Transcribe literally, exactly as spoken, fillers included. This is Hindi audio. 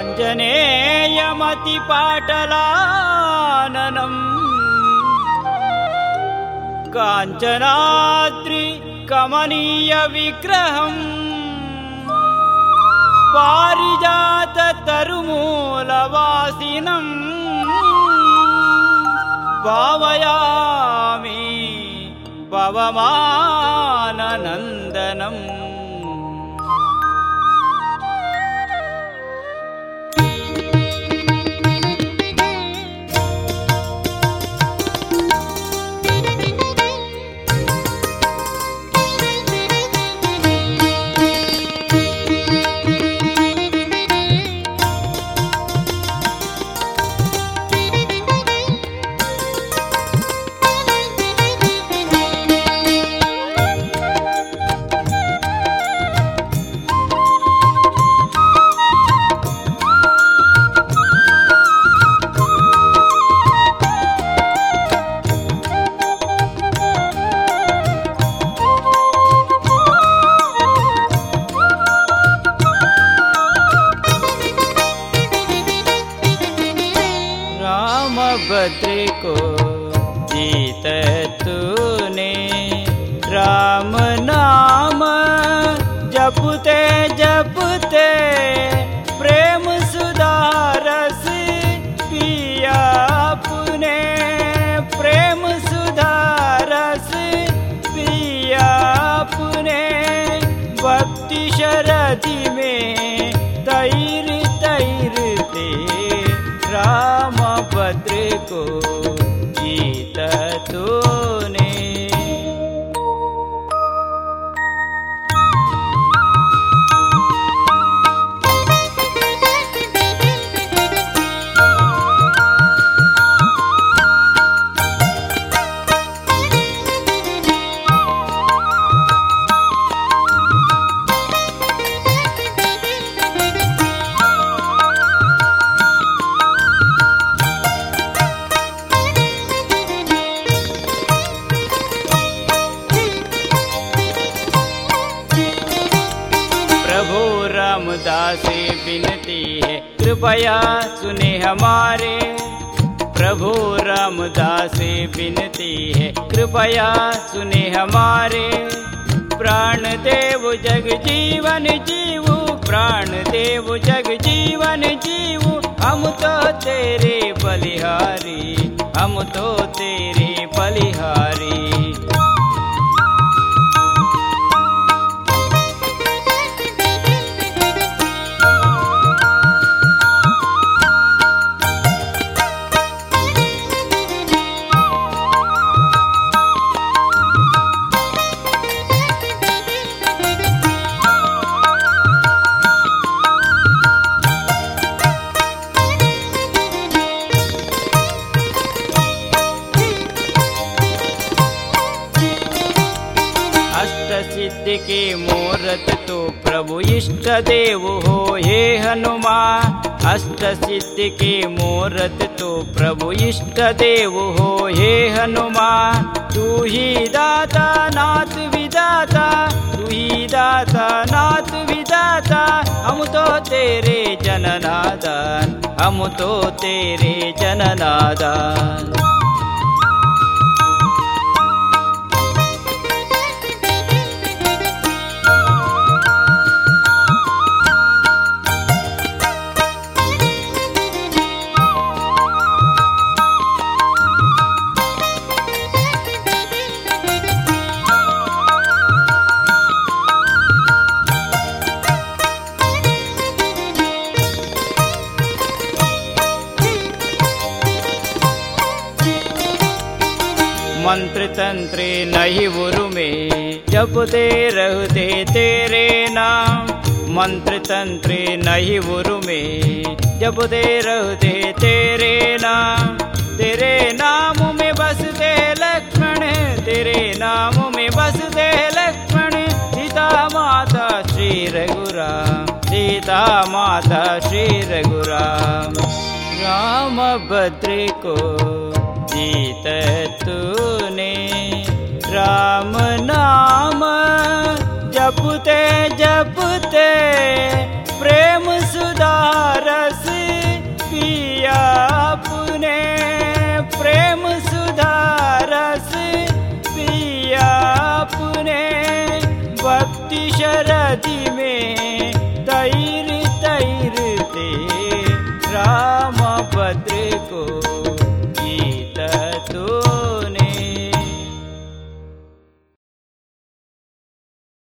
आञ्जनेयमतिपाटलाननम् काञ्चनाद्रि कमनीयविग्रहम् पारिजाततरुमूलवासिनम् भावयामि पवमाननन्दनम्। रामभद्रे को जीत तूने, राम नाम जपते जपते प्रेम सुधारस पिया पुने, प्रेम सुधारस पिया पुने। भक्ति शरदि में तैर तैरते रामभद्र को जीत तूने। प्रभु रामदास से विनती है कृपया सुने हमारे, प्रभु रामदास से विनती है कृपया सुने हमारे। प्राण देव जग जीवन जीवु, प्राण देव जग जीवन जीवु। हम तो तेरे बलिहारी, हम तो तेरे बलिहारी। सिद्धि के मूरत तो प्रभु इष्ट देव हो हे हनुमान। अष्ट सिद्धि के मूरत तो प्रभु इष्ट देव हो हे हनुमान। तू ही दाता नाथ विदाता, तू ही दाता नाथ विदाता। हम तो तेरे जननादान, हम तो तेरे जननादान। मंत्र तंत्र नहीं गुरु में जपते रहते तेरे नाम। मंत्र तंत्र नहीं गुरु में जपते रहते तेरे नाम। तेरे नाम में बसते लक्ष्मण, तेरे नाम में बसते लक्ष्मण। सीता माता श्री रघुराम, सीता माता श्री रघुराम। रामभद्र को जीत तूने, राम नाम जपते जपते